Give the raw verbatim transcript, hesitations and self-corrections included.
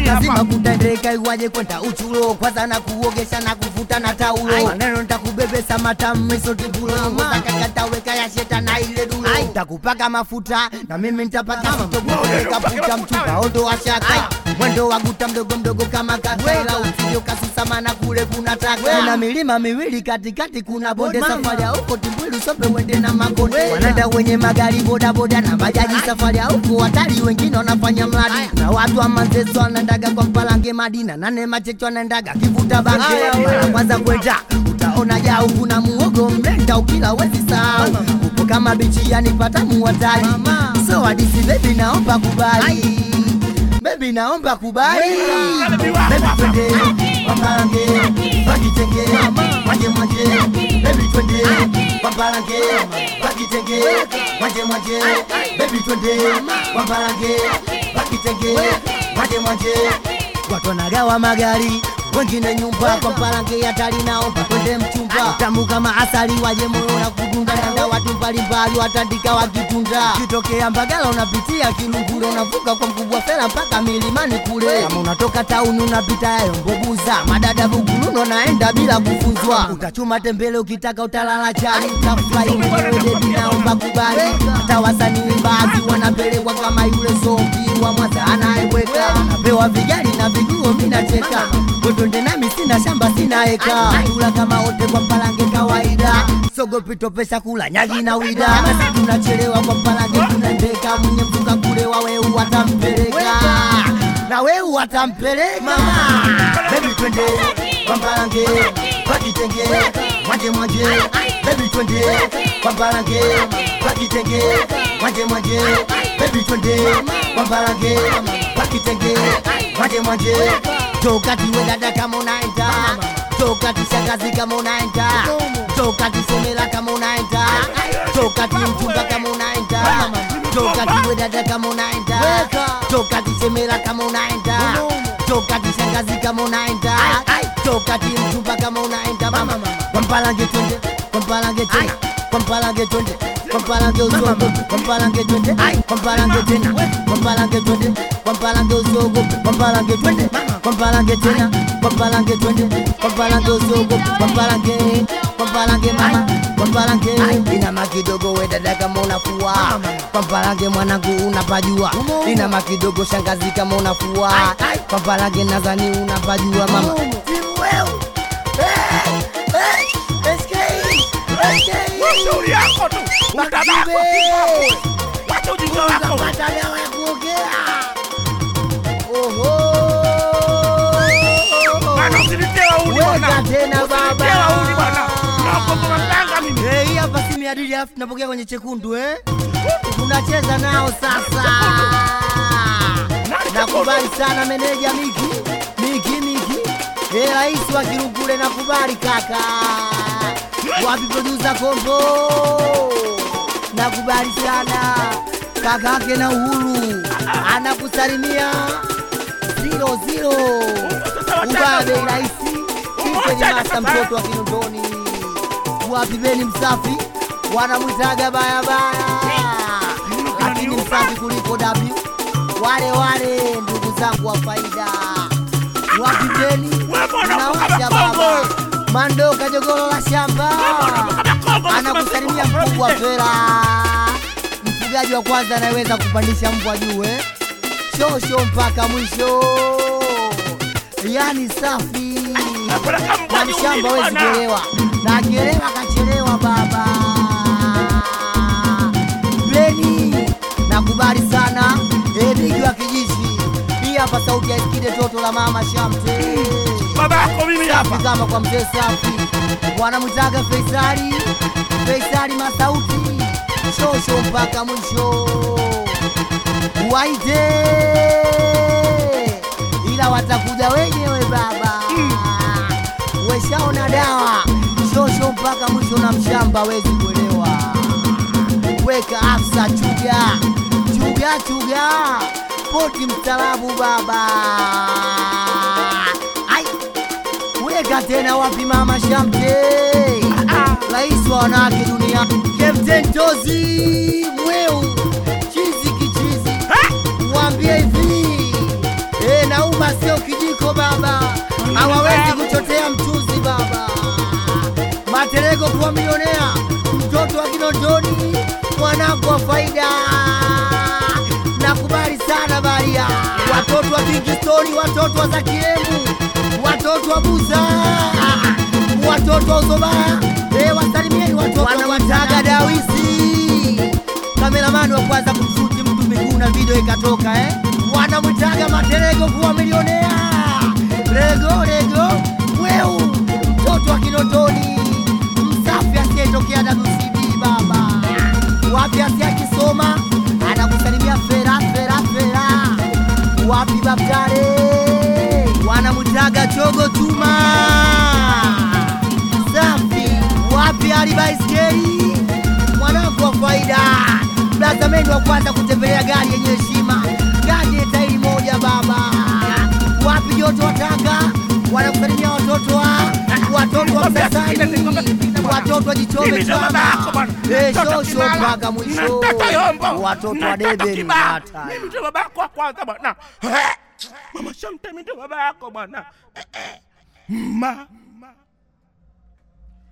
nini hapa? Lazima kutendeka iwaje kwenda uchulo, kwanza na kuogesha na kufuta na taulo. Maneno nitakubebesa matamu misote bulo, mtakakata weka ya sheta na ile dulo. Nitakupaka mafuta na mimi nitapaka mtogo kaputa mchupa ondo wa shaka. Mwendo wa guta mdogo mdogo kama kakela, usije ukasusa maana kule kuna taka. Kuna milima miwili katikati kuna bonde, safari ya huko Timbwili sope wende na makonde. Wanaenda wenye magari boda boda na bajaji, safari ya huko watali wengine wanafanya mradi. Na watu wa Manzeso wanaendaga kwa Mpalange Madina, nane Machecho wanaendaga kivuta bange. Mara kwanza kwenda utaona jao kuna muogo mlenda ukila wezi sahau. Upo kama bichi yani patamu watali. So hadisi baby naomba kubali, baby naomba kubali. Baby twende Mpalange Pakitenge Manje manje. Baby twende Mpalange Pakitenge Manje manje. Baby twende Mpalange Pakitenge Manje manje. Watu wanagawa magari wengine nyumba, kwa Mpalange ya tali naomba twende mchumba. Tamu kama asali waje moyo na kudunda, nanda watu mbalimbali watandika wakitunda. Kitokea Mbagala unapitia Kilungule, unavuka kwa Mkubwa Fela mpaka milimani kule. Kama unatoka tauni unapita yayo Mbobuza, madada Buguluno naenda bila kufunzwa. Utachuma tembele ukitaka utalala chali, utafly mwenyewe naomba kubali. Hata wasanii baadhi wanapelekwa kama yule zombi wa Mwanza anayeweka. Napewa vigari na viguo mimi nacheka, twende nami sina shamba sina eka. Tula kama wote kwa Mpalange kawaida, sogopi topesha kula nyagi na wida. Kasi tunachelewa kwa Mpalange tunaendeka, mwenye mfuka kule waweu watampeleka, na weu watampeleka. Baby twende kwa Mpalange Pakitenge Manje manje. Baby twende kwa Mpalange Pakitenge Manje manje. Baby twende kwa Mpalange Pakitenge Manje manje. Tokati we dada kama unaenda, tokati shangazi kama unaenda, tokati semela kama unaenda, tokati mchumba kama unaenda, tokati we dada kama unaenda, tokati semela kama unaenda, tokati shangazi kama unaenda, tokati mchumba kama unaenda. Mama kwa Mpalange twende, kwa Mpalange tena, kwa Mpalange twende, kwa Mpalange usogo, kwa Mpalange twende, kwa Mpalange tena, kwa Mpalange twende, kwa Mpalange usogo, kwa Mpalange twende, kwa Mpalange tena, kwa Mpalange twende, kwa Mpalange usogo, kwa Mpalange, kwa Mpalange mama, kwa Mpalange. Inama kidogo we dada kama unafua, kwa Mpalange mwanangu unapajua. Inama kidogo shangazi kama unafua, kwa Mpalange nadhani unapajua mama. Shauri yako tu. Utabako. Wacha ujinga wako. Watalewa ya kuogea. Oho. Bana usilitewa uni bwana. Weka tena baba. Usilitewa uni bwana. Napo kwa mlanga mimi. Eh, hii hapa simu ya dili afu tunapokea kwenye chekundu eh. Tunacheza nao sasa. Nakubali sana meneja Miki. Miki Miki. Eh, rais wa Kilungule nakubali kaka. Wapi producer Kombo, nakubali sana kakake na Uhuru anakusalimia zero zero. Ubabe raisi Kipeni Masa mtoto wa Kinondoni. Wapi Beni Msafi wanamwitaga baya baya, lakini msafi kuliko W. Wale wale ndugu zangu wa faida. Wapi Beni unawasha baba Mando kajogolo la shamba anakusalimia Mkubwa Fela, mfugaji wa kwanza anaweza kupandisha mbwa juu eh. Shosho mpaka mwisho, yani safi na mshamba wezi kuelewa, na akielewa kachelewa baba. Beni nakubali sana Ebigi wa Kijishi. Hii hapa sauti ya Skide toto la mama Shamte. Babako mimi hapa kama kwa mzee safi wanamtaga Faisali, Faisali Masauti, shosho mpaka mwisho. Waite ila watakuja wenyewe baba. Weshaona dawa shosho mpaka mwisho, na mshamba wezi kuelewa. Weka afsa chuga chuga chuga poti mstarabu baba. Weka tena wapi mama Shamte, rais wa wanawake dunia. Captain Tozi mweu chizi kichizi, mwambie hivi eh, nauma Matereko kuwa milionea, mtoto wa Kinondoni, mwanangu wa faida. Nakubali sana baria, watoto wa Kingstoni, watoto wa Zakiemu, watoto wa Buza, watoto wa Uzobaya, eh wasalimieni watoto wanawataga Dawisi. Kameramani wa kwanza kumshuti mtu miguu na video ikatoka eh. Wanamwitaga Matereko kuwa milionea. Lego lego weu, mtoto wa Kinondoni, msafi asiyetokea W C B baba. Wapi asiyakisoma anakusalimia fera fera fera. Wapi Bakare, wanamwitaga Chogo Chuma safi. Wapi Ali Baiskeli, mwanangu wa faida. Blazameni wa kwanza kutembelea gari yenye heshima, gari ya tairi moja baba. Wapi Joto wa Tanga, wanakusalimia watoto wa watoto wa Msasani, watoto wa Jichome chama, eh shosho mpaka mwisho, watoto wa Debeli hata. Mimi ndio baba yako kwanza bwana. Mama Shamte mimi ndio baba yako bwana. Ma